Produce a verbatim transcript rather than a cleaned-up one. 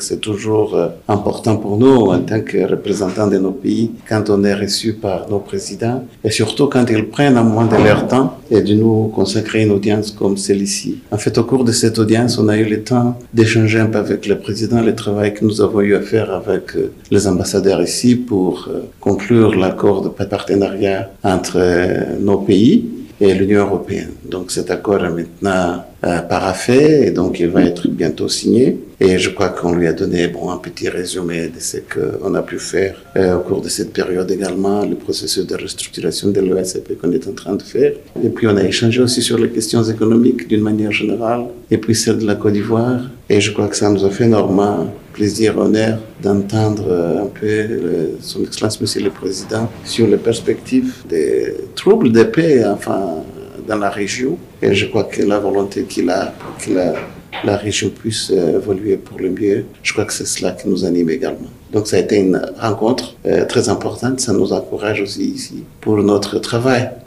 c'est toujours euh, important pour nous en tant que représentants de nos pays quand on est reçu par nos présidents et surtout quand ils prennent un moment de leur temps et de nous consacrer une audience comme celle-ci. En fait, au cours de cette audience, on a eu le temps d'échanger un peu avec le président, le travail que nous avons eu à faire avec euh, les ambassadeurs ici pour euh, conclure l'accord de partenariat entre euh, nos pays et l'Union européenne. Donc cet accord est maintenant euh, paraphé et donc il va être bientôt signé. Et je crois qu'on lui a donné bon, un petit résumé de ce qu'on a pu faire euh, au cours de cette période également, le processus de restructuration de l'O S C P qu'on est en train de faire. Et puis on a échangé aussi sur les questions économiques d'une manière générale et puis celle de la Côte d'Ivoire. Et je crois que ça nous a fait énormément plaisir, honneur d'entendre un peu le, son Excellence Monsieur le Président sur les perspectives des troubles de paix enfin, dans la région. Et je crois que la volonté qu'il a pour que la, la région puisse évoluer pour le mieux, je crois que c'est cela qui nous anime également. Donc ça a été une rencontre euh, très importante, ça nous encourage aussi ici pour notre travail.